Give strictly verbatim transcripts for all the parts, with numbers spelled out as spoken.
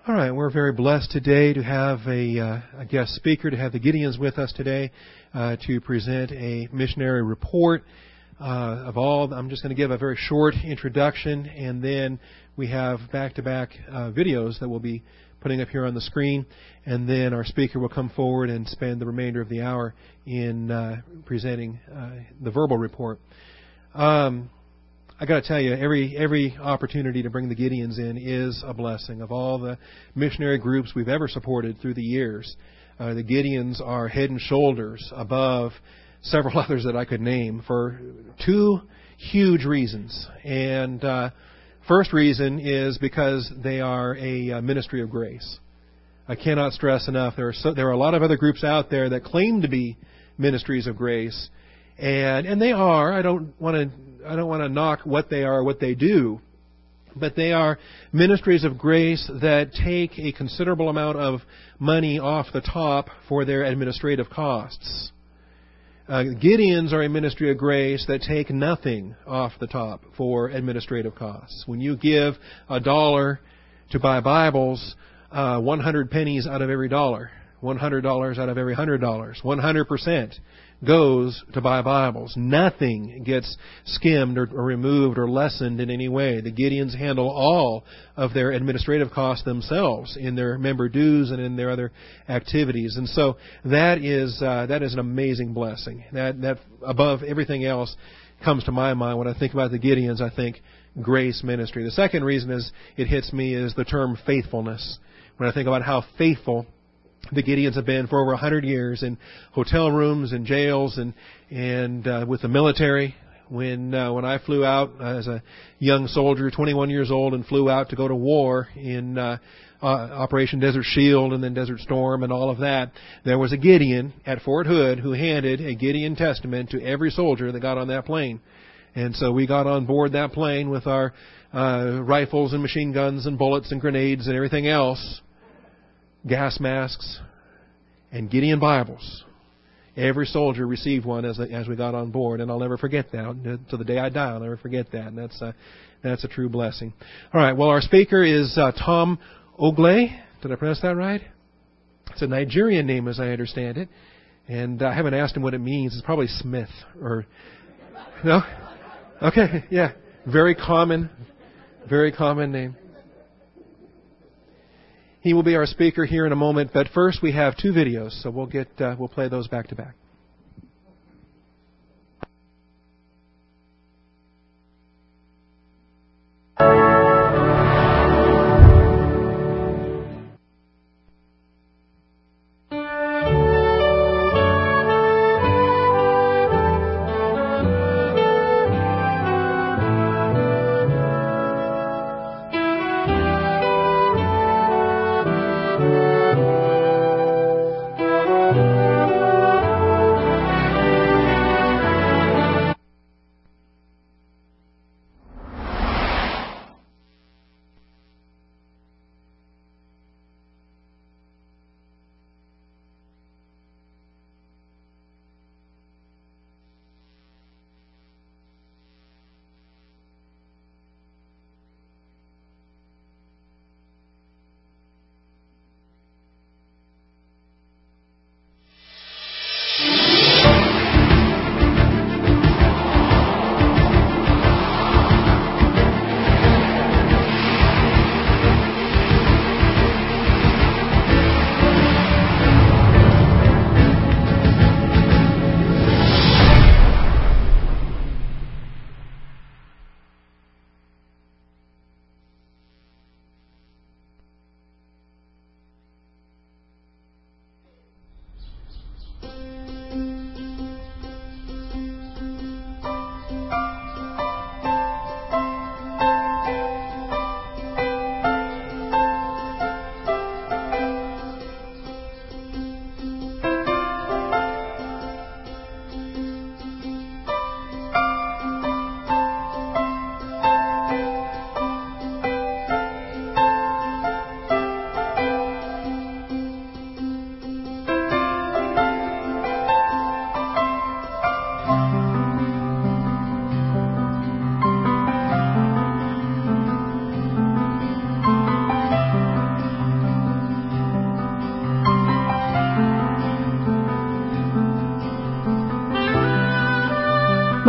All right, we're very blessed today to have a, uh, a guest speaker, to have the Gideons with us today uh, to present a missionary report uh, of all. I'm just going to give a very short introduction, and then we have back-to-back uh, videos that we'll be putting up here on the screen, and then our speaker will come forward and spend the remainder of the hour in uh, presenting uh, the verbal report. Um, I got to tell you, every every opportunity to bring the Gideons in is a blessing. Of all the missionary groups we've ever supported through the years, uh, the Gideons are head and shoulders above several others that I could name for two huge reasons. And uh, first reason is because they are a, a ministry of grace. I cannot stress enough. There are so, there are a lot of other groups out there that claim to be ministries of grace, and and they are. I don't want to. I don't want to knock what they are, what they do, but they are ministries of grace that take a considerable amount of money off the top for their administrative costs. Uh, Gideons are a ministry of grace that take nothing off the top for administrative costs. When you give a dollar to buy Bibles, uh, one hundred pennies out of every dollar, one hundred dollars out of every one hundred dollars, one hundred percent goes to buy Bibles. Nothing gets skimmed or, or removed or lessened in any way. The Gideons handle all of their administrative costs themselves in their member dues and in their other activities. And so that is uh, that is an amazing blessing. That that above everything else comes to my mind when I think about the Gideons. I think grace ministry. The second reason is it hits me is the term faithfulness. When I think about how faithful the Gideons have been for over a hundred years in hotel rooms and jails and and uh, with the military. When uh, when I flew out as a young soldier, twenty-one years old, and flew out to go to war in uh, uh, Operation Desert Shield and then Desert Storm and all of that, there was a Gideon at Fort Hood who handed a Gideon Testament to every soldier that got on that plane. And so we got on board that plane with our uh, rifles and machine guns and bullets and grenades and everything else, gas masks, and Gideon Bibles. Every soldier received one as as we got on board, and I'll never forget that. To the day I die, I'll never forget that, and that's a, that's a true blessing. All right, well, our speaker is uh, Tom Ogle. Did I pronounce that right? It's a Nigerian name, as I understand it, and I haven't asked him what it means. It's probably Smith, or... No? Okay, yeah. Very common, very common name. He will be our speaker here in a moment, but first we have two videos, so we'll get uh, we'll play those back to back. Thank you.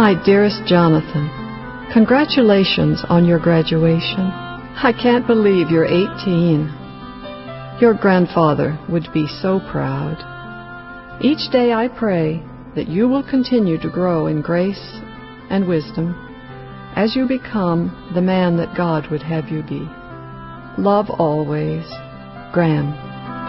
My dearest Jonathan, congratulations on your graduation. I can't believe you're eighteen. Your grandfather would be so proud. Each day I pray that you will continue to grow in grace and wisdom as you become the man that God would have you be. Love always, Gran.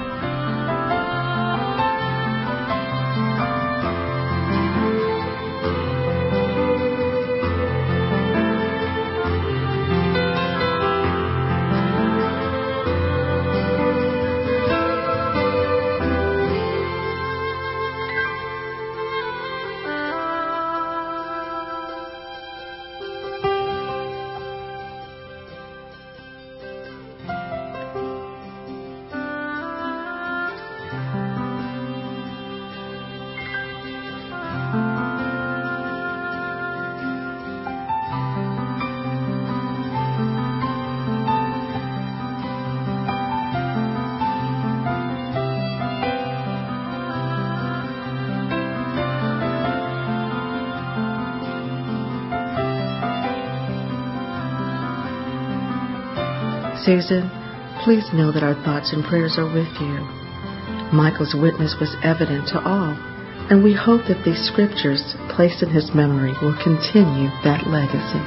Susan, please know that our thoughts and prayers are with you. Michael's witness was evident to all, and we hope that these scriptures placed in his memory will continue that legacy.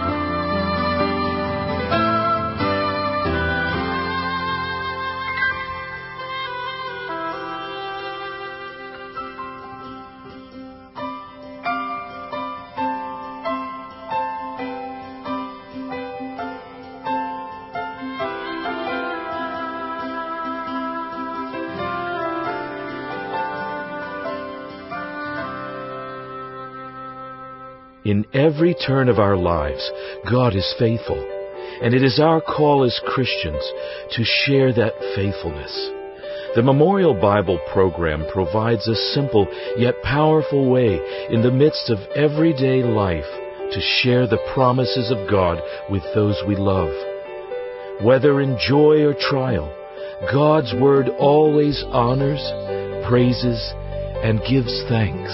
In every turn of our lives, God is faithful, and it is our call as Christians to share that faithfulness. The Memorial Bible program provides a simple yet powerful way in the midst of everyday life to share the promises of God with those we love. Whether in joy or trial, God's Word always honors, praises, and gives thanks.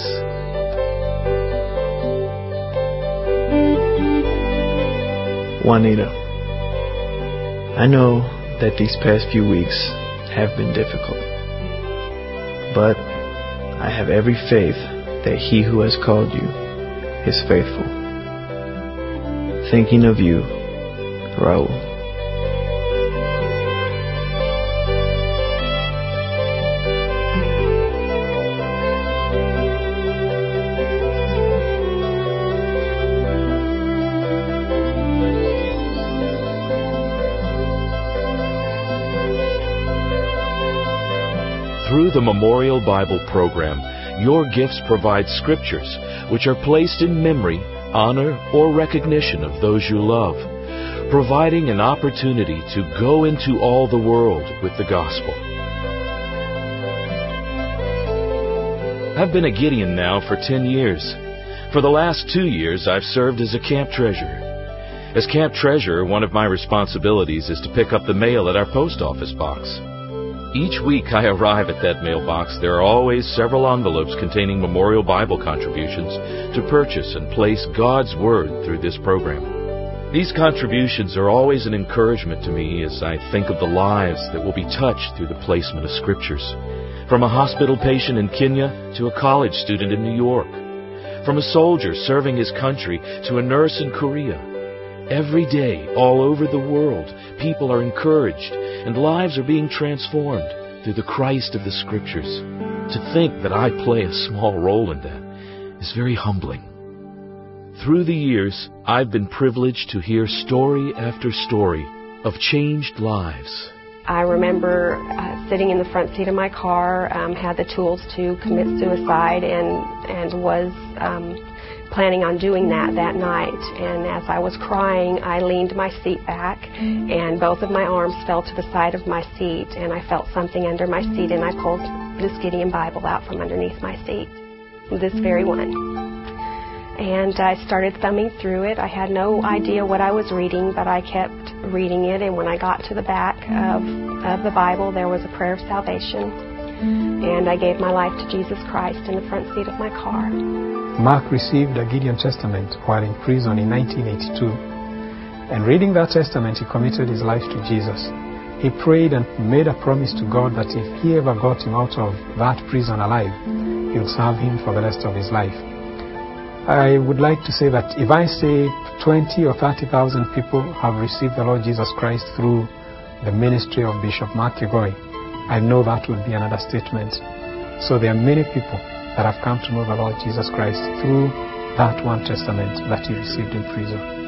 Juanita, I know that these past few weeks have been difficult, but I have every faith that He who has called you is faithful. Thinking of you, Raul. Through the Memorial Bible program, your gifts provide scriptures which are placed in memory, honor, or recognition of those you love, providing an opportunity to go into all the world with the gospel. I've been a Gideon now for ten years. For the last two years, I've served as a camp treasurer. As camp treasurer, one of my responsibilities is to pick up the mail at our post office box. Each week I arrive at that mailbox, there are always several envelopes containing Memorial Bible contributions to purchase and place God's Word through this program. These contributions are always an encouragement to me as I think of the lives that will be touched through the placement of Scriptures. From a hospital patient in Kenya to a college student in New York. From a soldier serving his country to a nurse in Korea. Every day, all over the world, people are encouraged and lives are being transformed through the Christ of the Scriptures. To think that I play a small role in that is very humbling. Through the years, I've been privileged to hear story after story of changed lives. I remember uh, sitting in the front seat of my car, um, had the tools to commit suicide, and and was um, planning on doing that that night. And as I was crying, I leaned my seat back, and both of my arms fell to the side of my seat, and I felt something under my seat, and I pulled this Gideon Bible out from underneath my seat, this very one. And I started thumbing through it. I had no idea what I was reading, but I kept reading it. And when I got to the back of, of the Bible, there was a prayer of salvation. and I gave my life to Jesus Christ in the front seat of my car. Mark received a Gideon Testament while in prison in nineteen eighty-two. And reading that testament, he committed his life to Jesus. He prayed and made a promise to God that if he ever got him out of that prison alive, he would serve him for the rest of his life. I would like to say that if I say twenty or thirty thousand people have received the Lord Jesus Christ through the ministry of Bishop Mark Kigoi, I know that would be another statement. So there are many people that have come to know the Lord Jesus Christ through that one testament that he received in prison.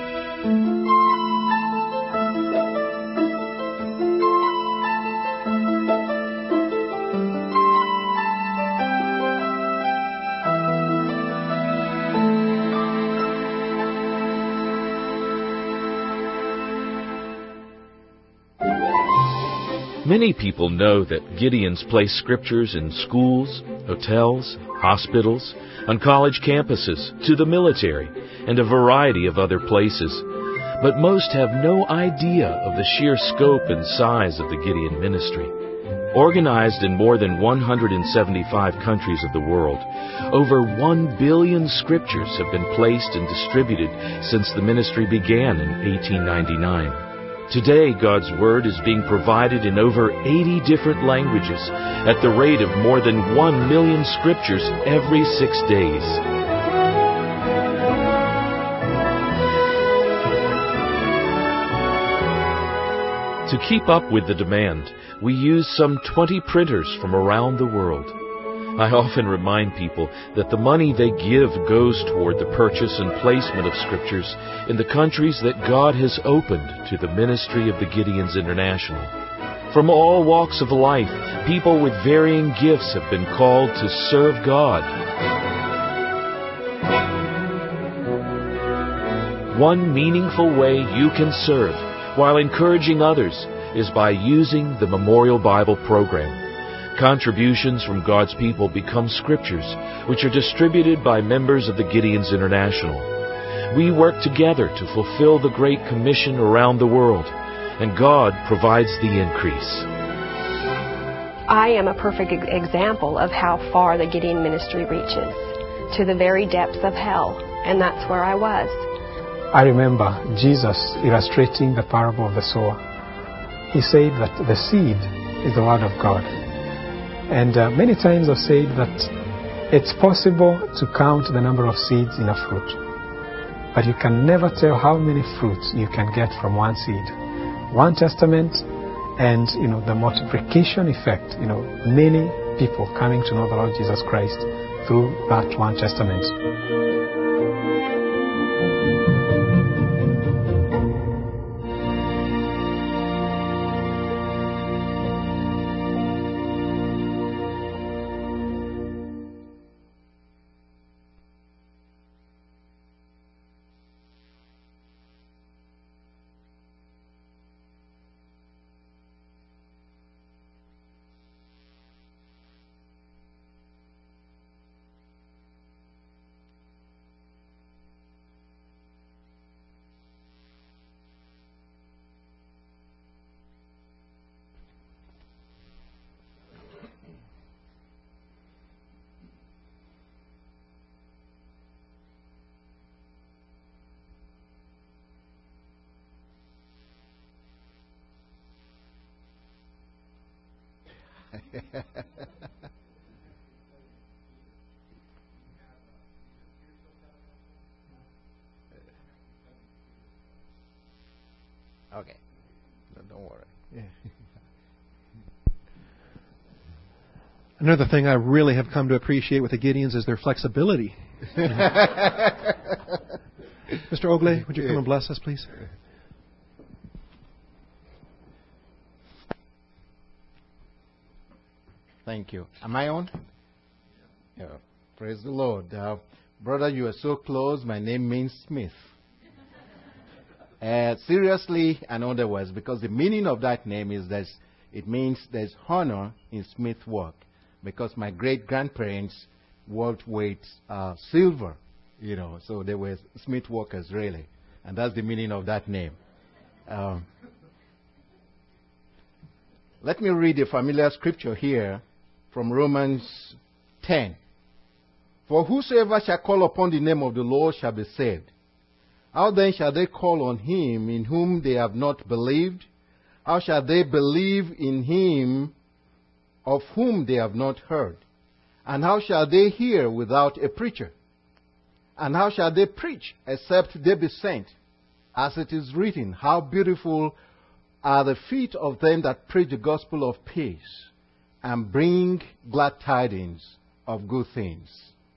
Many people know that Gideons place scriptures in schools, hotels, hospitals, on college campuses, to the military, and a variety of other places. But most have no idea of the sheer scope and size of the Gideon ministry. Organized in more than one hundred seventy-five countries of the world, over one billion scriptures have been placed and distributed since the ministry began in eighteen ninety-nine. Today, God's Word is being provided in over eighty different languages at the rate of more than one million scriptures every six days. To keep up with the demand, we use some twenty printers from around the world. I often remind people that the money they give goes toward the purchase and placement of scriptures in the countries that God has opened to the ministry of the Gideons International. From all walks of life, people with varying gifts have been called to serve God. One meaningful way you can serve while encouraging others is by using the Memorial Bible Program. Contributions from God's people become scriptures, which are distributed by members of the Gideons International. We work together to fulfill the Great Commission around the world, and God provides the increase. I am a perfect example of how far the Gideon ministry reaches, to the very depths of hell, and that's where I was. I remember Jesus illustrating the parable of the sower. He said that the seed is the word of God. And uh, many times I've said that it's possible to count the number of seeds in a fruit, but you can never tell how many fruits you can get from one seed. One testament and, you know, the multiplication effect, you know, many people coming to know the Lord Jesus Christ through that one testament. Okay. No, don't worry. Yeah. Another thing I really have come to appreciate with the Gideons is their flexibility. Mister Ogle, would you come and bless us, please? Thank you. Am I on? Yeah. Praise the Lord. Uh, brother, you are so close. My name means Smith. Uh, seriously, in other words, because the meaning of that name is that it means there's honor in Smith work. Because my great-grandparents worked with uh, silver, you know, so they were Smith workers, really. And that's the meaning of that name. Um, let me read a familiar scripture here from Romans ten. For whosoever shall call upon the name of the Lord shall be saved. How then shall they call on him in whom they have not believed? How shall they believe in him of whom they have not heard? And how shall they hear without a preacher? And how shall they preach except they be sent? As it is written, how beautiful are the feet of them that preach the gospel of peace and bring glad tidings of good things.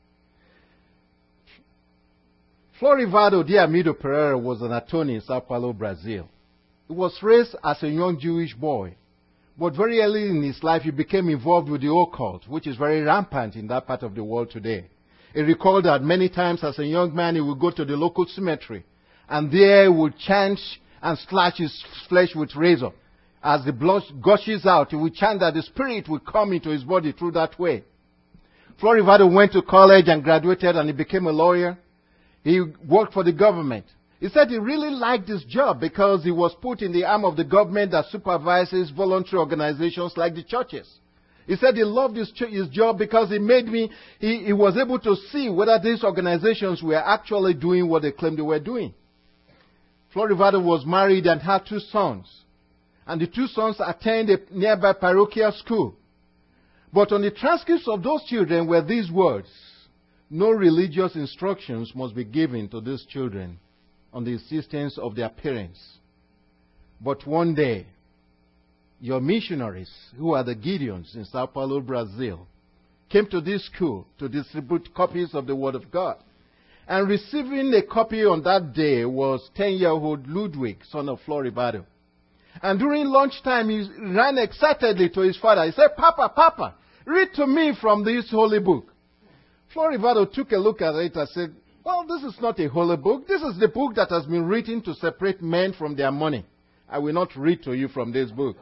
Florivado de Amido Pereira was an attorney in Sao Paulo, Brazil. He was raised as a young Jewish boy, but very early in his life he became involved with the occult, which is very rampant in that part of the world today. He recalled that many times as a young man he would go to the local cemetery, and there he would chant and slash his flesh with razor. As the blood gushes out, he would chant that the spirit would come into his body through that way. Florivado went to college and graduated, and he became a lawyer. He worked for the government. He said he really liked this job because he was put in the arm of the government that supervises voluntary organizations like the churches. He said he loved his, his job because it made me, he, he was able to see whether these organizations were actually doing what they claimed they were doing. Florivado was married and had two sons. And the two sons attended a nearby parochial school. But on the transcripts of those children were these words: no religious instructions must be given to these children on the insistence of their parents. But one day, your missionaries, who are the Gideons in Sao Paulo, Brazil, came to this school to distribute copies of the Word of God. And receiving a copy on that day was ten-year-old Ludwig, son of Florivado. And during lunchtime, he ran excitedly to his father. He said, Papa, Papa, read to me from this holy book. Florivado took a look at it and said, well, this is not a holy book. This is the book that has been written to separate men from their money. I will not read to you from this book.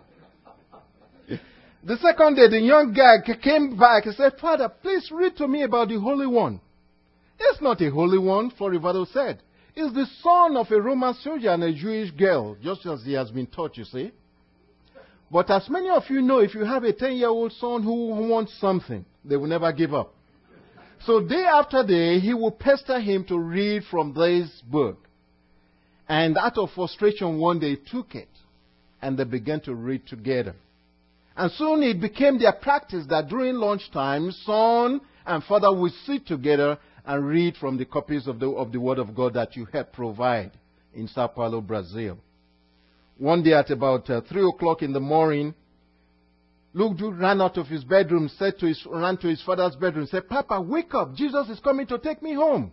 The second day, the young guy came back and said, Father, please read to me about the Holy One. It's not a holy one, Florivado said. It's the son of a Roman soldier and a Jewish girl, just as he has been taught, you see. But as many of you know, if you have a ten-year-old son who wants something, they will never give up. So day after day, he will pester him to read from this book. And out of frustration, one day he took it, and they began to read together. And soon it became their practice that during lunchtime, son and father would sit together and read from the copies of the, of the Word of God that you helped provide in Sao Paulo, Brazil. One day at about uh, three o'clock in the morning, Ludwig ran out of his bedroom, said to his, ran to his father's bedroom, said, Papa, wake up, Jesus is coming to take me home.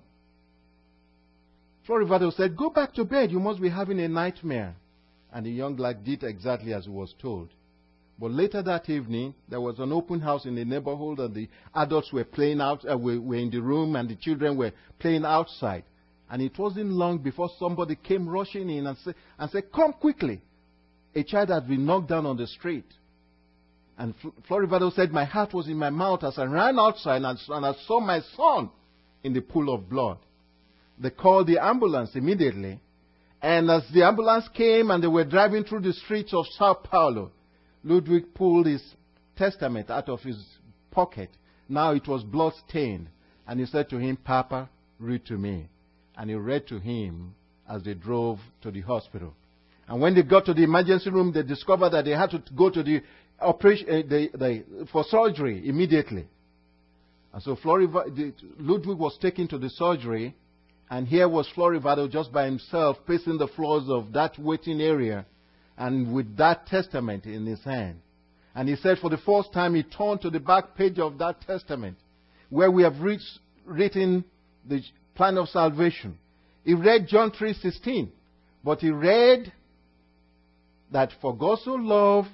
Florivado said, go back to bed, you must be having a nightmare. And the young lad did exactly as he was told. But later that evening, there was an open house in the neighborhood, and the adults were playing out, uh, were, were in the room, and the children were playing outside. And it wasn't long before somebody came rushing in and, say, and said, come quickly. A child had been knocked down on the street. And Florivado said, my heart was in my mouth as I ran outside and, and I saw my son in the pool of blood. They called the ambulance immediately. And as the ambulance came and they were driving through the streets of Sao Paulo, Ludwig pulled his testament out of his pocket. Now it was blood-stained. And he said to him, Papa, read to me. And he read to him as they drove to the hospital. And when they got to the emergency room, they discovered that they had to go to the operation uh, the, the, for surgery immediately. And so Floriva, the, Ludwig was taken to the surgery, and here was Florivado just by himself pacing the floors of that waiting area, and with that testament in his hand. And he said for the first time he turned to the back page of that testament, where we have reached, written the plan of salvation. He read John three sixteen, but he read that for God so loved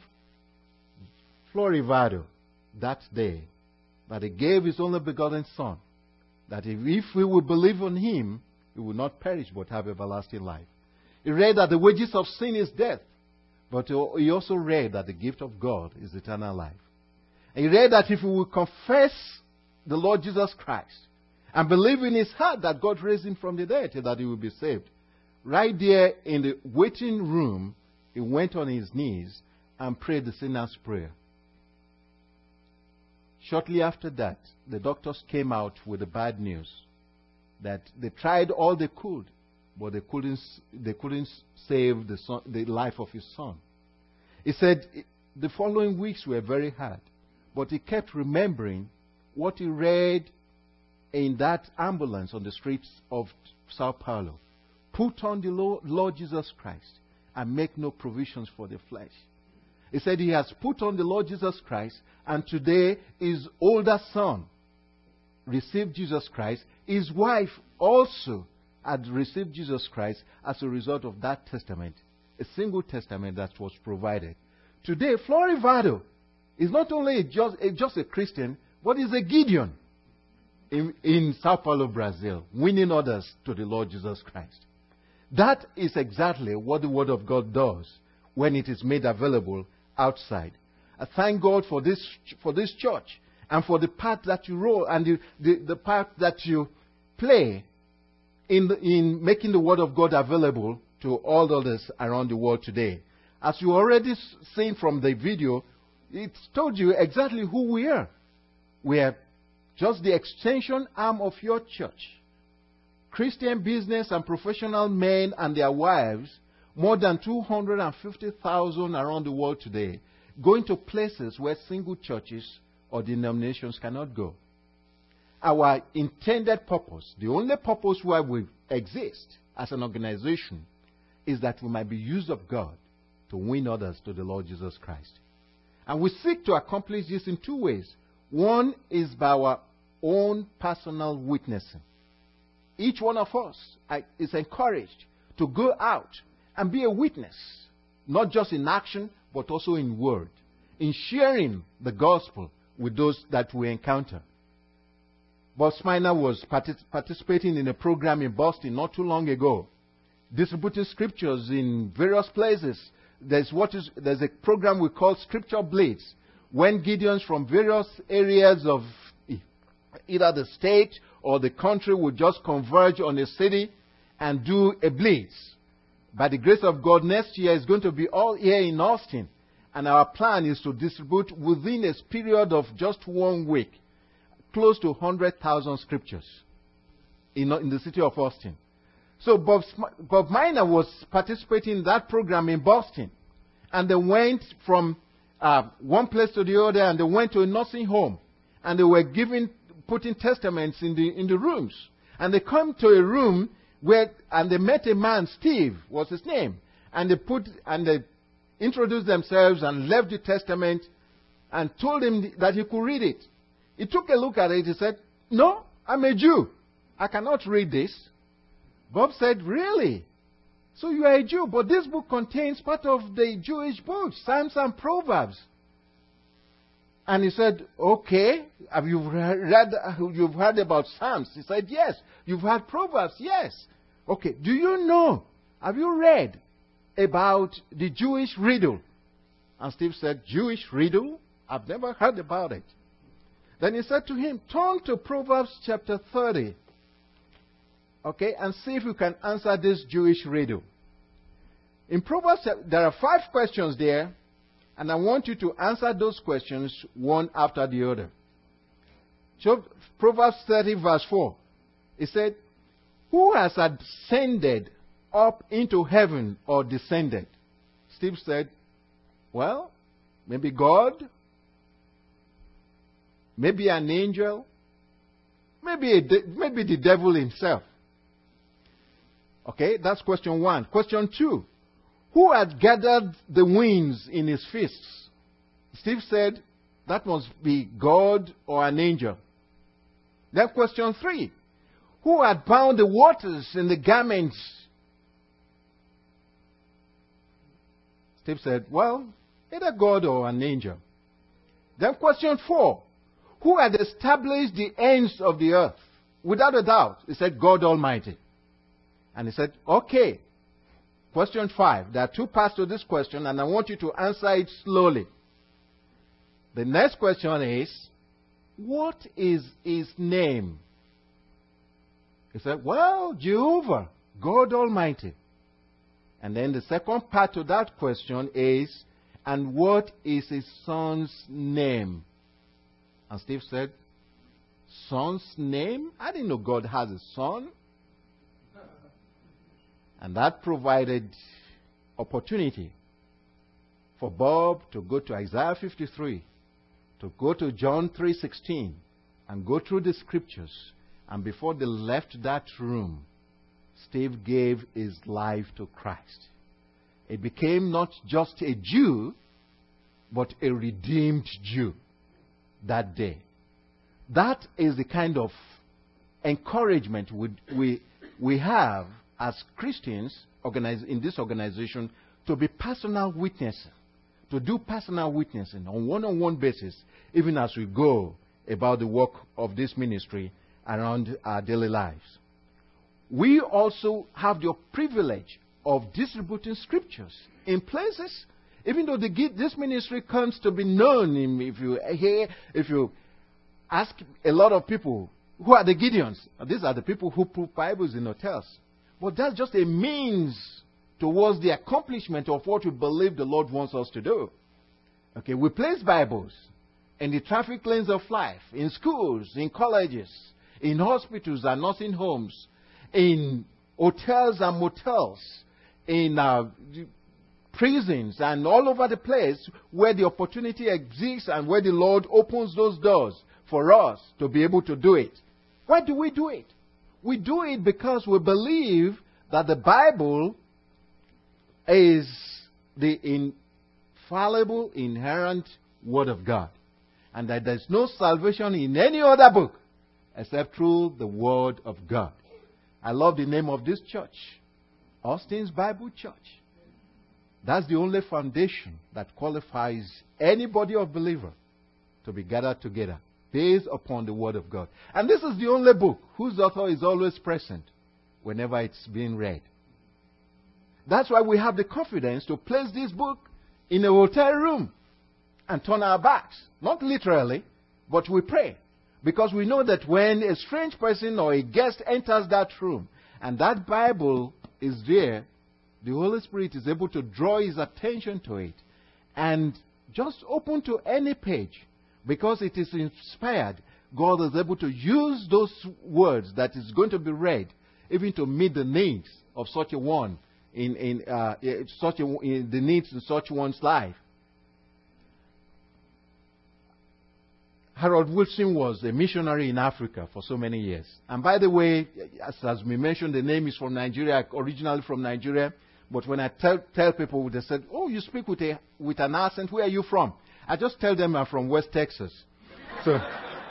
Florivado that day, that he gave his only begotten Son, that if, if we would believe on him, we would not perish but have everlasting life. He read that the wages of sin is death, but he also read that the gift of God is eternal life. And he read that if we will confess the Lord Jesus Christ and believe in his heart that God raised him from the dead, that he will be saved. Right there in the waiting room, he went on his knees and prayed the sinner's prayer. shortly after that, the doctors came out with the bad news that they tried all they could, but they couldn't, they couldn't save the, son, the life of his son. He said the following weeks were very hard, but he kept remembering what he read in that ambulance on the streets of Sao Paulo. Put on the Lord Jesus Christ and make no provisions for the flesh. He said he has put on the Lord Jesus Christ, and today his older son received Jesus Christ. His wife also had received Jesus Christ as a result of that testament, a single testament that was provided. Today, Florivado is not only just a, just a Christian, but is a Gideon in, in Sao Paulo, Brazil, winning others to the Lord Jesus Christ. That is exactly what the Word of God does when it is made available outside. I thank God for this for this church and for the part that you roll and the, the, the part that you play in, the, in making the Word of God available to all others around the world today. As you already seen from the video, it told you exactly who we are. We are just the extension arm of your church. Christian business and professional men and their wives, more than two hundred fifty thousand around the world today, going to places where single churches or denominations cannot go. Our intended purpose, the only purpose why we exist as an organization, is that we might be used of God to win others to the Lord Jesus Christ. And we seek to accomplish this in two ways. One is by our own personal witnessing. Each one of us is encouraged to go out and be a witness, not just in action, but also in word, in sharing the gospel with those that we encounter. Bob Sminer was partic- participating in a program in Boston not too long ago, distributing scriptures in various places. There's, what is, there's a program we call Scripture Blitz, when Gideons from various areas of either the state or the country would just converge on a city and do a blitz. By the grace of God, next year is going to be all here in Austin. And our plan is to distribute within a period of just one week close to one hundred thousand scriptures in, in the city of Austin. So Bob, Bob Miner was participating in that program in Boston. And they went from uh, one place to the other, and they went to a nursing home. And they were giving, putting testaments in the, in the rooms. And they come to a room where, and they met a man, Steve was his name. And they put, and they introduced themselves and left the testament and told him that he could read it. He took a look at it. He said, "No, I'm a Jew. I cannot read this." Bob said, "Really? So you are a Jew, but this book contains part of the Jewish books, Psalms and Proverbs." And he said, "Okay, have you read, you've heard about Psalms?" He said, "Yes." "You've heard Proverbs?" "Yes." "Okay, do you know, have you read about the Jewish riddle?" And Steve said, "Jewish riddle? I've never heard about it." Then he said to him, "Turn to Proverbs chapter thirty. Okay, and see if you can answer this Jewish riddle." In Proverbs, there are five questions there, and I want you to answer those questions one after the other. So, Proverbs thirty verse four. It said, "Who has ascended up into heaven or descended?" Steve said, "Well, maybe God, maybe an angel, maybe, a de- maybe the devil himself." Okay, that's question one. Question two. "Who had gathered the winds in his fists?" Steve said, that must be God or an angel. Then question three. "Who had bound the waters in the garments?" Steve said, well, either God or an angel. Then question four. "Who had established the ends of the earth?" Without a doubt, he said, God Almighty. And he said, okay. Question five. There are two parts to this question, and I want you to answer it slowly. The next question is, what is his name? He said, well, Jehovah, God Almighty. And then the second part to that question is, and what is his son's name? And Steve said, son's name? I didn't know God has a son. And that provided opportunity for Bob to go to Isaiah fifty-three, to go to John three sixteen, and go through the scriptures. And before they left that room, Steve gave his life to Christ. It became not just a Jew, but a redeemed Jew that day. That is the kind of encouragement we, we, we have as Christians organize, in this organization to be personal witnesses, to do personal witnessing on one-on-one basis, even as we go about the work of this ministry around our daily lives. We also have the privilege of distributing scriptures in places, even though the, this ministry comes to be known. In, if you hear, if you ask a lot of people, who are the Gideons? These are the people who put Bibles in hotels. But that's just a means towards the accomplishment of what we believe the Lord wants us to do. Okay, we place Bibles in the traffic lanes of life, in schools, in colleges, in hospitals and nursing homes, in hotels and motels, in uh, prisons, and all over the place where the opportunity exists and where the Lord opens those doors for us to be able to do it. Why do we do it? We do it because we believe that the Bible is the infallible, inerrant Word of God, and that there's no salvation in any other book except through the Word of God. I love the name of this church, Austin's Bible Church. That's the only foundation that qualifies anybody of believer to be gathered together based upon the Word of God. And this is the only book whose author is always present whenever it's being read. That's why we have the confidence to place this book in a hotel room and turn our backs. Not literally, but we pray. Because we know that when a strange person or a guest enters that room and that Bible is there, the Holy Spirit is able to draw his attention to it and just open to any page. Because it is inspired, God is able to use those words that is going to be read even to meet the needs of such a one in, in, uh, such a, in the needs in such one's life. Harold Wilson was a missionary in Africa for so many years. And by the way, as, as we mentioned, the name is from Nigeria, originally from Nigeria. But when I tell, tell people, they said, oh, you speak with, a, with an accent. Where are you from? I just tell them I'm from West Texas. So,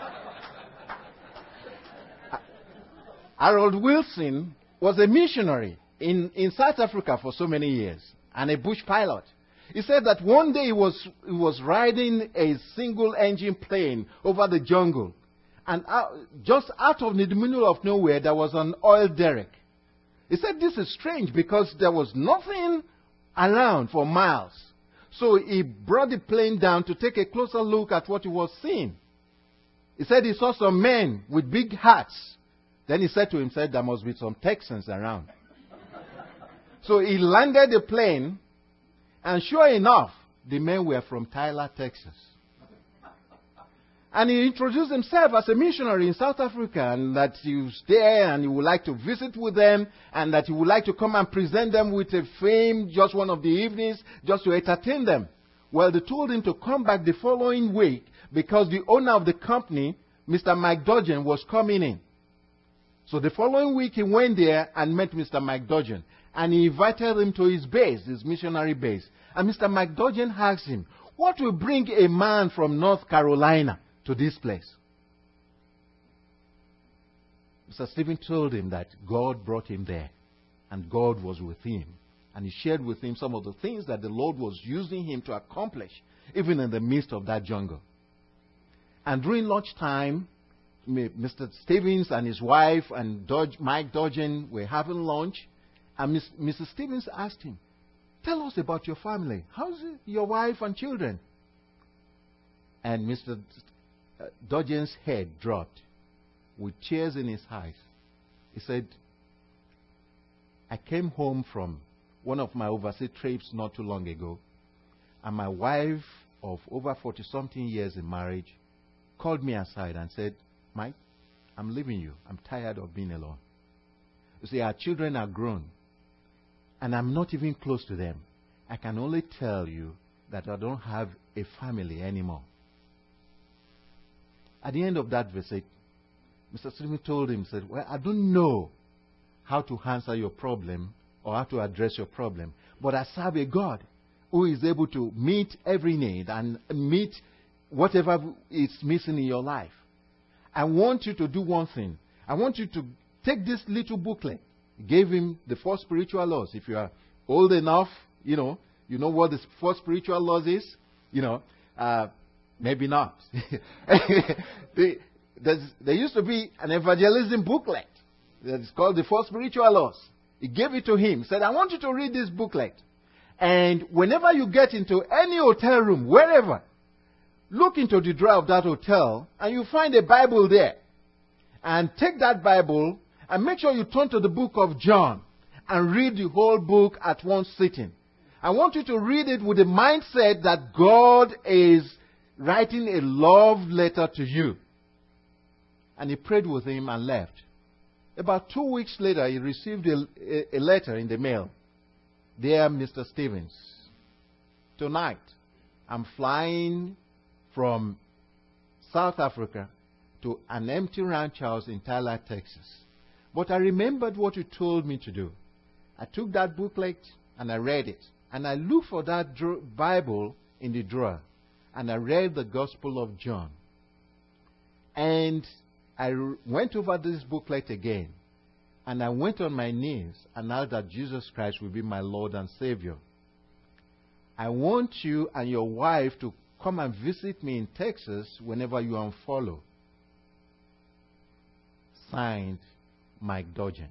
Harold Wilson was a missionary in, in South Africa for so many years and a bush pilot. He said that one day he was, he was riding a single-engine plane over the jungle. And out, just out of the middle of nowhere, there was an oil derrick. He said this is strange because there was nothing around for miles. So he brought the plane down to take a closer look at what he was seeing. He said he saw some men with big hats. Then he said to himself, there must be some Texans around. So he landed the plane, and sure enough, the men were from Tyler, Texas. And he introduced himself as a missionary in South Africa, and that he was there and he would like to visit with them, and that he would like to come and present them with a fame just one of the evenings, just to entertain them. Well, they told him to come back the following week because the owner of the company, Mister Mike Dodgen, was coming in. So the following week he went there and met Mister Mike Dodgen, and he invited him to his base, his missionary base. And Mister Mike Dodgen asked him, what will bring a man from North Carolina to this place? Mister Stephen told him that God brought him there, and God was with him. And he shared with him some of the things that the Lord was using him to accomplish, even in the midst of that jungle. And during lunchtime, Mister Stevens and his wife and Dodge, Mike Dodgen were having lunch, and Missus Stevens asked him, tell us about your family. How's it, your wife and children? And Mister Dodgen's head dropped with tears in his eyes. He said, I came home from one of my overseas trips not too long ago, and my wife of over forty-something years in marriage called me aside and said, Mike, I'm leaving you. I'm tired of being alone. You see, our children are grown, and I'm not even close to them. I can only tell you that I don't have a family anymore. At the end of that visit, Mister Stephen told him, said, well, I don't know how to answer your problem or how to address your problem, but I serve a God who is able to meet every need and meet whatever is missing in your life. I want you to do one thing. I want you to take this little booklet. He gave him the four spiritual laws. If you are old enough, you know, you know what the four spiritual laws is? You know, uh, maybe not. they, there used to be an evangelism booklet that's called the four spiritual laws. He gave it to him. Said, I want you to read this booklet. And whenever you get into any hotel room, wherever, look into the drawer of that hotel and you find a Bible there. And take that Bible and make sure you turn to the book of John and read the whole book at one sitting. I want you to read it with the mindset that God is writing a love letter to you. And he prayed with him and left. About two weeks later, he received a, a, a letter in the mail. Dear Mister Stevens, tonight I'm flying from South Africa to an empty ranch house in Tyler, Texas. But I remembered what you told me to do. I took that booklet and I read it. And I looked for that dro- Bible in the drawer. And I read the Gospel of John. And I r- went over this booklet again. And I went on my knees and asked that Jesus Christ will be my Lord and Savior. I want you and your wife to come and visit me in Texas whenever you unfollow. Signed, Mike Dodgen.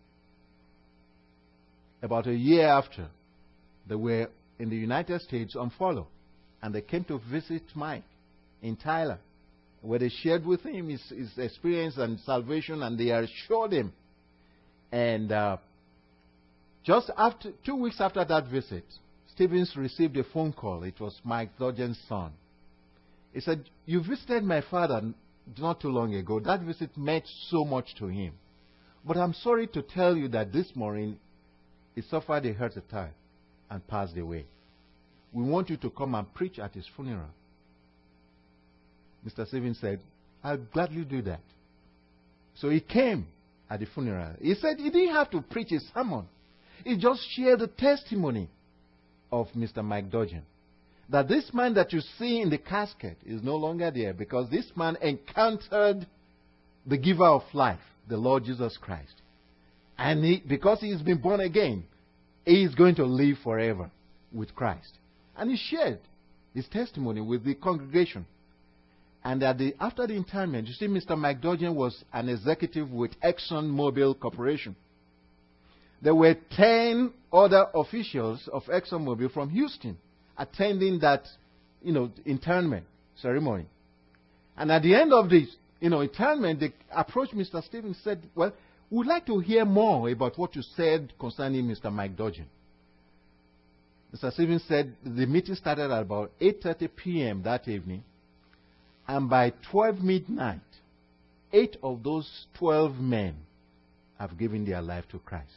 About a year after, they were in the United States on follow, and they came to visit Mike in Tyler, where they shared with him his, his experience and salvation, and they assured him. And uh, just after two weeks after that visit, Stevens received a phone call. It was Mike Dodgen's son. He said, "You visited my father not too long ago. That visit meant so much to him. But I'm sorry to tell you that this morning he suffered a heart attack and passed away. We want you to come and preach at his funeral." Mister Stevens said, "I'll gladly do that." So he came at the funeral. He said he didn't have to preach a sermon. He just shared the testimony of Mister Mike Dodgen. That this man that you see in the casket is no longer there because this man encountered the giver of life, the Lord Jesus Christ. And he, because he has been born again, he is going to live forever with Christ. And he shared his testimony with the congregation. And at the, after the interment, you see, Mister Mike Dodgen was an executive with ExxonMobil Corporation. There were ten other officials of ExxonMobil from Houston attending that, you know, interment ceremony. And at the end of the, you know, interment, they approached Mister Stevens and said, "Well, we'd like to hear more about what you said concerning Mister Mike Dodgen." Mister Stevens said the meeting started at about eight thirty p.m. that evening. And by twelve midnight, eight of those twelve men have given their life to Christ.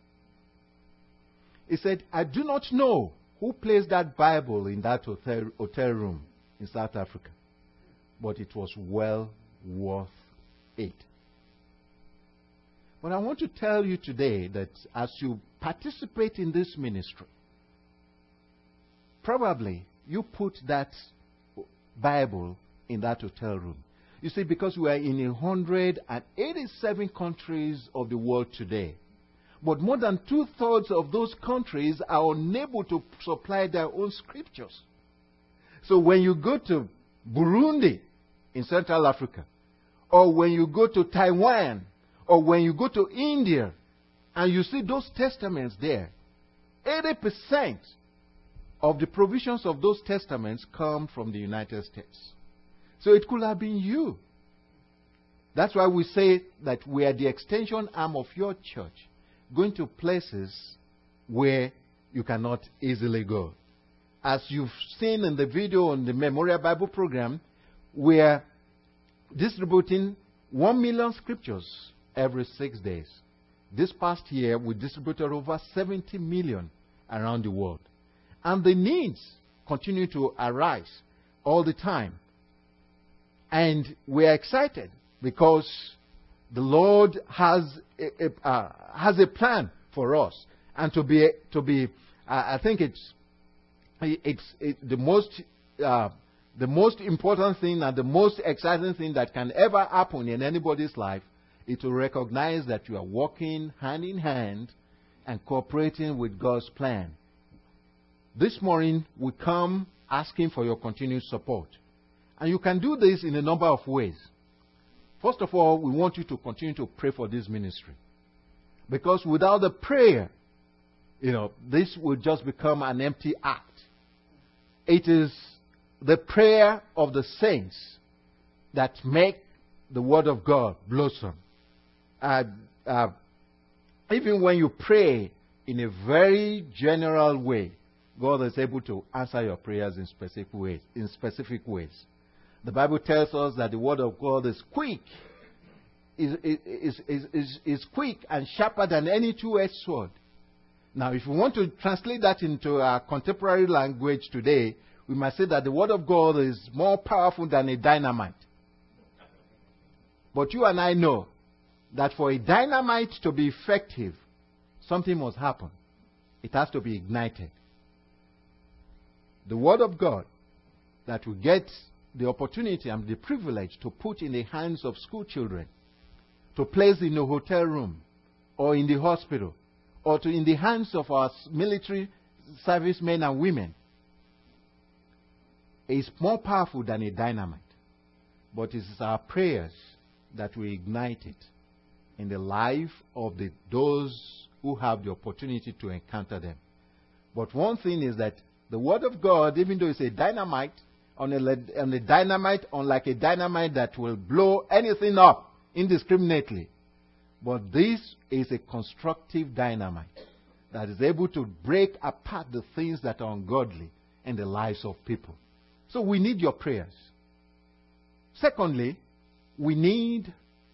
He said, "I do not know who placed that Bible in that hotel, hotel room in South Africa, but it was well worth it." But I want to tell you today that as you participate in this ministry, probably you put that Bible in that hotel room. You see, because we are in one hundred eighty-seven countries of the world today, but more than two-thirds of those countries are unable to supply their own scriptures. So when you go to Burundi in Central Africa, or when you go to Taiwan, or when you go to India, and you see those testaments there, eighty percent of the provisions of those testaments come from the United States. So it could have been you. That's why we say that we are the extension arm of your church, going to places where you cannot easily go. As you've seen in the video on the Memorial Bible program, where distributing one million scriptures every six days. This past year, we distributed over seventy million around the world. And the needs continue to arise all the time. And we are excited because the Lord has a, a, uh, has a plan for us. And to be, to be uh, I think it's, it's it, the most uh, the most important thing and the most exciting thing that can ever happen in anybody's life is to recognize that you are walking hand in hand and cooperating with God's plan. This morning, we come asking for your continued support. And you can do this in a number of ways. First of all, we want you to continue to pray for this ministry. Because without the prayer, you know, this will just become an empty act. It is the prayer of the saints that make the Word of God blossom. Uh, uh, even when you pray in a very general way, God is able to answer your prayers in specific ways. In specific ways, the Bible tells us that the Word of God is quick, is is is is, is quick and sharper than any two-edged sword. Now, if we want to translate that into our contemporary language today, we must say that the Word of God is more powerful than a dynamite. But you and I know that for a dynamite to be effective, something must happen. It has to be ignited. The Word of God that we get the opportunity and the privilege to put in the hands of school children, to place in a hotel room or in the hospital, or to in the hands of our military servicemen and women, is more powerful than a dynamite. But it is our prayers that will ignite it in the life of the, those who have the opportunity to encounter them. But one thing is that the Word of God, even though it's a dynamite, on a, on a dynamite, unlike a dynamite that will blow anything up indiscriminately, but this is a constructive dynamite that is able to break apart the things that are ungodly in the lives of people. So we need your prayers. Secondly, we need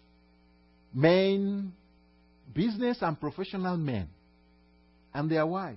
men, business and professional men, and their wives,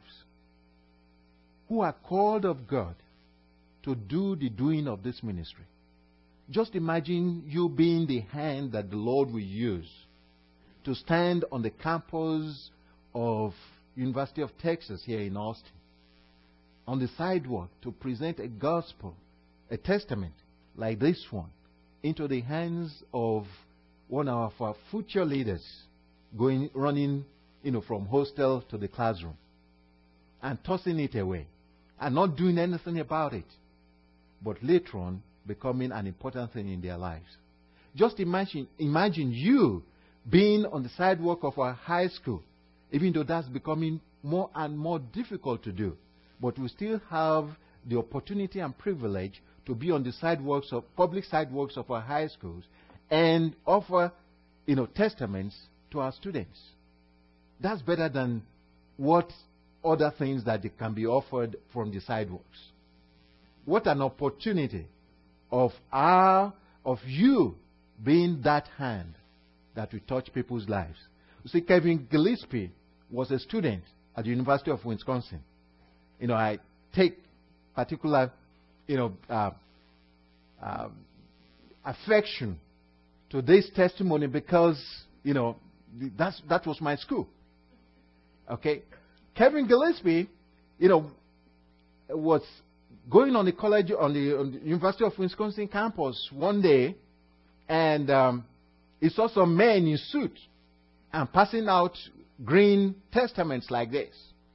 who are called of God to do the doing of this ministry. Just imagine you being the hand that the Lord will use to stand on the campus of University of Texas here in Austin, on the sidewalk, to present a gospel, a testament like this one, into the hands of one of our future leaders, going running, you know, from hostel to the classroom, and tossing it away, and not doing anything about it, but later on becoming an important thing in their lives. Just imagine, imagine you being on the sidewalk of our high school, even though that's becoming more and more difficult to do, but we still have the opportunity and privilege to be on the sidewalks of public sidewalks of our high schools and offer, you know, testaments to our students. That's better than what other things that can be offered from the sidewalks. What an opportunity of our, of you being that hand that will touch people's lives. You see, Kevin Gillespie was a student at the University of Wisconsin. You know, I take particular, you know, uh, uh, affection to this testimony because, you know, that's, that was my school. Okay? Kevin Gillespie, you know, was going on the college, on the, on the University of Wisconsin campus one day, and um, he saw some men in suits and passing out green testaments like this.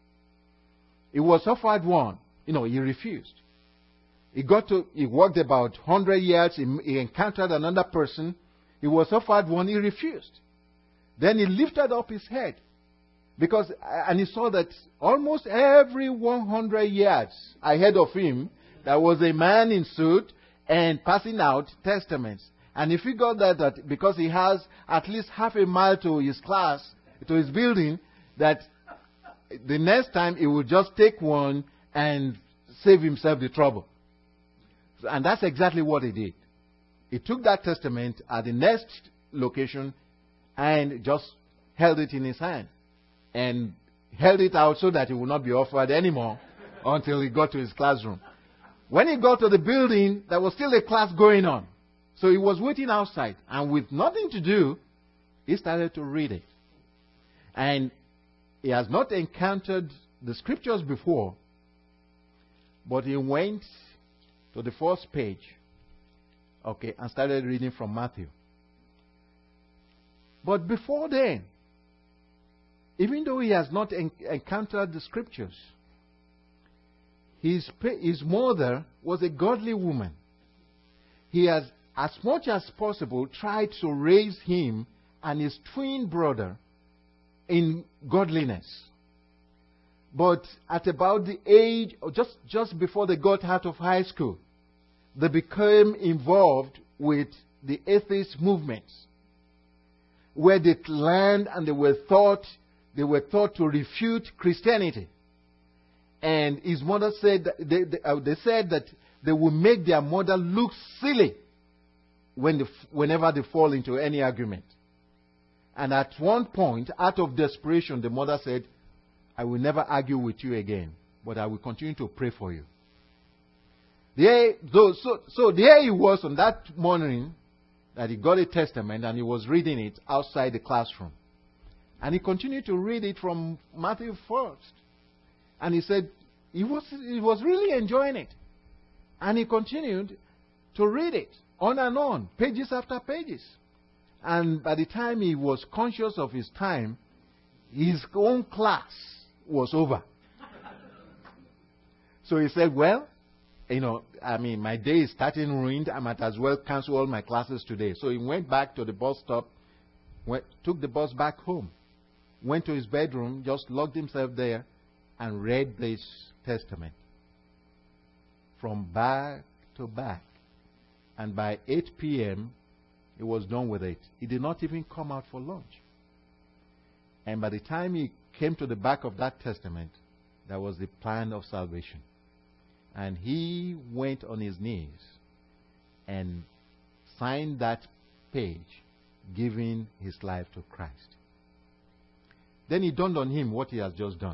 He was offered one. You know, he refused. He got to, he walked about one hundred yards, he, he encountered another person. He was offered one, he refused. Then he lifted up his head, because, and he saw that almost every one hundred yards ahead of him, there was a man in suit and passing out testaments. And he figured that, that because he has at least half a mile to his class, to his building, that the next time he would just take one and save himself the trouble. And that's exactly what he did. he took that testament at the next location and just held it in his hand and held it out so that it would not be offered anymore until he got to his classroom. When he got to the building, there was still a class going on. So he was waiting outside, and with nothing to do, he started to read it. And he has not encountered the scriptures before, but he went to the first page, okay, and started reading from Matthew. But before then, even though he has not en- encountered the scriptures, his, his mother was a godly woman. He has, as much as possible, tried to raise him and his twin brother in godliness. But at about the age, or just, just before they got out of high school, they became involved with the atheist movements, where they learned and they were taught, they were taught to refute Christianity. And his mother said, that they, they, uh, they said that they will make their mother look silly when they, whenever they fall into any argument. And at one point, out of desperation, the mother said, I will never argue with you again, but I will continue to pray for you. There, so, so, so there he was on that morning that he got a testament and he was reading it outside the classroom. And he continued to read it from Matthew first. And he said he was, he was really enjoying it. And he continued to read it on and on, pages after pages. And by the time he was conscious of his time, his own class was over. So he said, well, you know, I mean, my day is starting ruined. I might as well cancel all my classes today. So he went back to the bus stop, went, took the bus back home, went to his bedroom, just locked himself there, and read this testament from back to back. And by eight p.m., he was done with it. He did not even come out for lunch. And by the time he came to the back of that testament, that was the plan of salvation. And he went on his knees and signed that page, giving his life to Christ. Then it dawned on him what he has just done.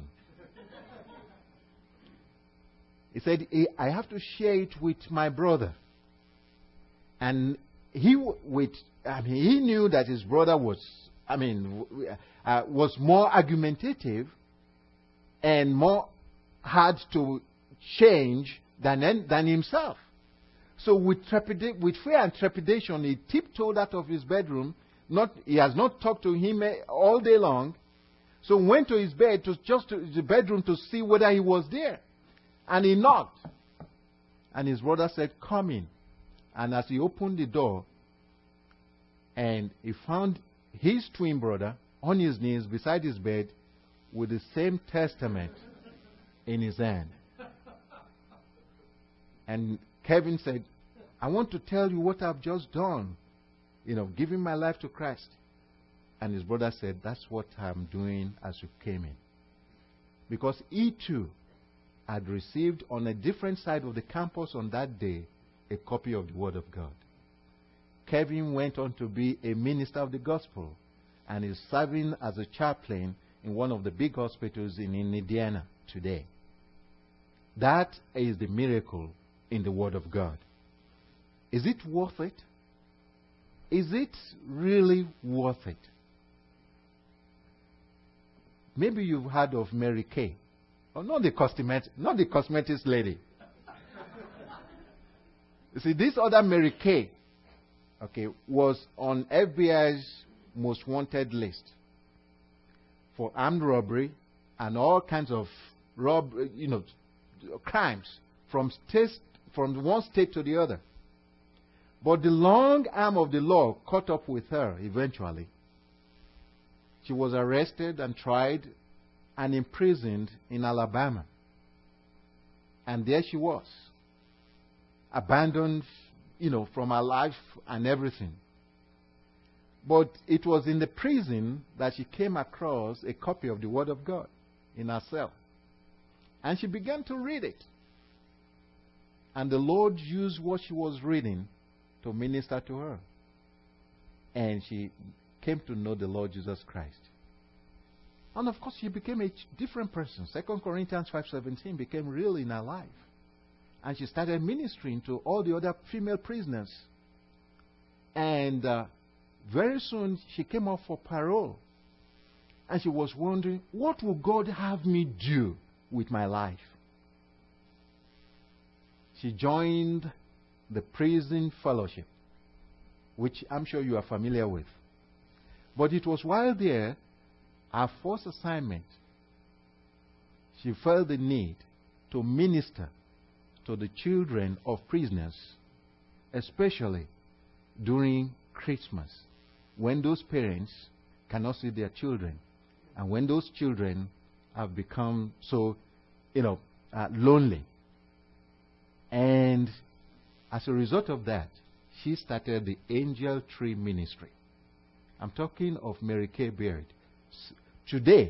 He said, I have to share it with my brother. And he, with, I mean, he knew that his brother was, I mean, uh, was more argumentative and more hard to change than, than himself. So with, trepida- with fear and trepidation, he tiptoed out of his bedroom. Not, he has not talked to him all day long. So went to his bed, to just to the bedroom to see whether he was there. And he knocked. And his brother said, come in. And as he opened the door, and he found his twin brother on his knees beside his bed with the same testament in his hand. And Kevin said, I want to tell you what I've just done. You know, giving my life to Christ. And his brother said, that's what I'm doing as you came in. Because he too had received on a different side of the campus on that day a copy of the Word of God. Kevin went on to be a minister of the gospel and is serving as a chaplain in one of the big hospitals in, in Indiana today. That is the miracle in the Word of God. Is it worth it? Is it really worth it? Maybe you've heard of Mary Kay. Oh, not the cosmetic, not the cosmetics lady. You see, this other Mary Kay, okay, was on F B I's most wanted list for armed robbery and all kinds of rob, you know, crimes from states, from one state to the other. But the long arm of the law caught up with her eventually. She was arrested and tried and imprisoned in Alabama. And there she was, abandoned, you know, from her life and everything. But it was in the prison that she came across a copy of the Word of God in her cell. And she began to read it. And the Lord used what she was reading to minister to her. And she came to know the Lord Jesus Christ. And of course, she became a different person. Second Corinthians five seventeen became real in her life. And she started ministering to all the other female prisoners. And uh, very soon, she came off for parole. And she was wondering, what will God have me do with my life? She joined the prison fellowship, which I'm sure you are familiar with. But it was while there, her first assignment, she felt the need to minister to the children of prisoners, especially during Christmas, when those parents cannot see their children, and when those children have become so, you know, uh, lonely. And as a result of that, she started the Angel Tree Ministry. I'm talking of Mary Kay Beard. Today,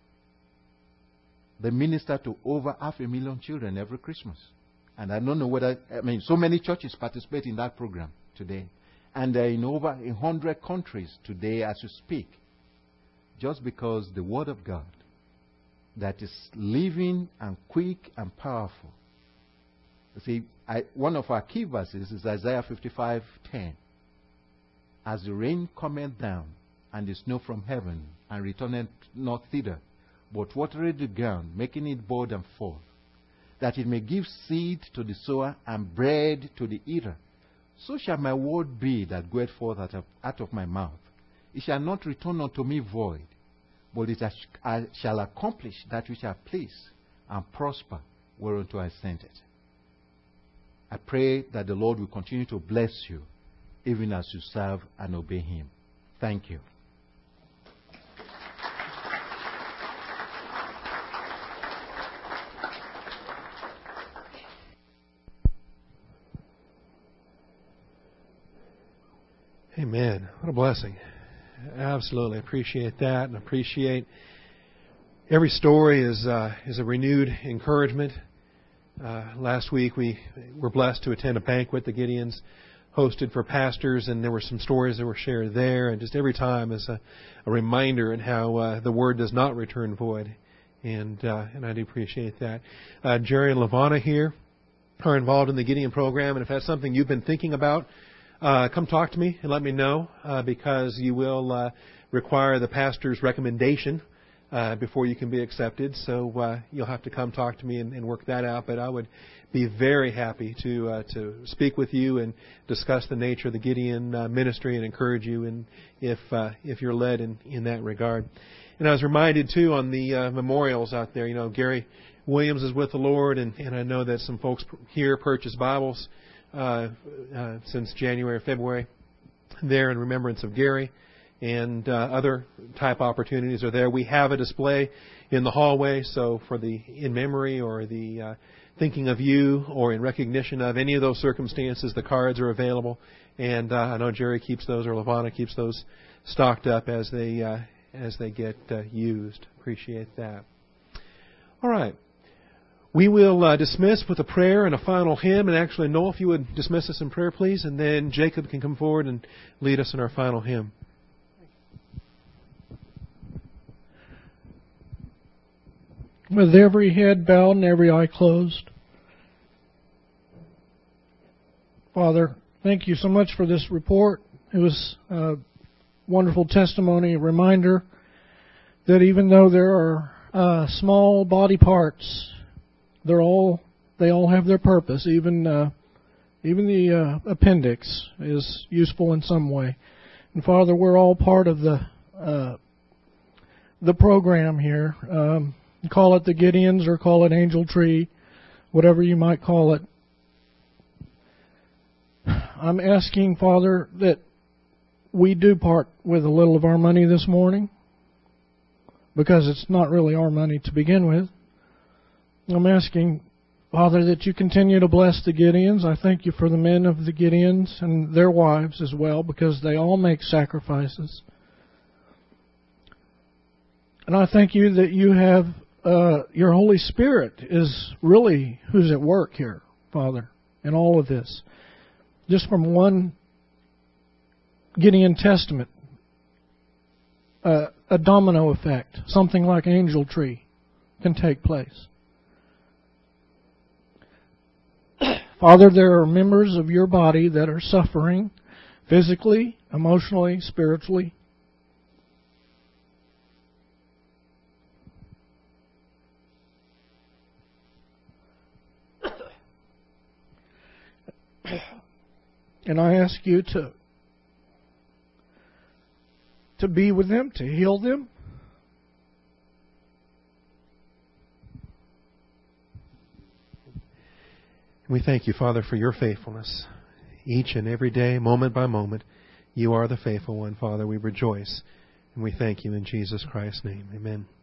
they minister to over half a million children every Christmas. And I don't know whether, I mean, so many churches participate in that program today. And they're in over a hundred countries today as we speak. Just because the Word of God, that is living and quick and powerful. You see, I, one of our key verses is Isaiah fifty-five ten. As the rain cometh down, and the snow from heaven, and returneth not thither, but watereth the ground, making it bud and fall, that it may give seed to the sower and bread to the eater. So shall my word be that goeth forth out of, out of my mouth. It shall not return unto me void, but it I shall accomplish that which I please, and prosper whereunto I sent it. I pray that the Lord will continue to bless you, even as you serve and obey Him. Thank you. Amen. What a blessing. Absolutely appreciate that, and appreciate every story is uh, is a renewed encouragement. Uh, last week we were blessed to attend a banquet the Gideons hosted for pastors, and there were some stories that were shared there, and just every time is a, a reminder in how uh, the Word does not return void, and uh, and I do appreciate that. Uh, Jerry and Lavana here are involved in the Gideon program, and if that's something you've been thinking about, uh, come talk to me and let me know, uh, because you will uh, require the pastor's recommendation Uh, before you can be accepted. So uh, you'll have to come talk to me and, and work that out. But I would be very happy to uh, to speak with you and discuss the nature of the Gideon uh, ministry and encourage you in, if uh, if you're led in, in that regard. And I was reminded, too, on the uh, memorials out there, you know, Gary Williams is with the Lord, and, and I know that some folks here purchased Bibles uh, uh, since January or February there in remembrance of Gary. And uh, other type opportunities are there. We have a display in the hallway, so for the in memory or the uh, thinking of you or in recognition of any of those circumstances, the cards are available. And uh, I know Jerry keeps those, or Lavana keeps those stocked up as they uh, as they get uh, used. Appreciate that. All right. We will uh, dismiss with a prayer and a final hymn. And actually, Noel, if you would dismiss us in prayer, please, and then Jacob can come forward and lead us in our final hymn. With every head bowed and every eye closed. Father, thank you so much for this report. It was a wonderful testimony, a reminder that even though there are uh, small body parts, they're all they all have their purpose. Even uh, even the uh, appendix is useful in some way. And Father, we're all part of the uh, the program here. Um, Call it the Gideons or call it Angel Tree, whatever you might call it. I'm asking, Father, that we do part with a little of our money this morning, because it's not really our money to begin with. I'm asking, Father, that you continue to bless the Gideons. I thank you for the men of the Gideons and their wives as well, because they all make sacrifices. And I thank you that you have Uh, your Holy Spirit is really who's at work here, Father, in all of this. Just from one Gideon Testament, uh, a domino effect, something like angel tree, can take place. Father, there are members of your body that are suffering physically, emotionally, spiritually. And I ask you to to be with them, to heal them. We thank you, Father, for your faithfulness. Each and every day, moment by moment, you are the faithful one, Father. We rejoice and we thank you in Jesus Christ's name. Amen.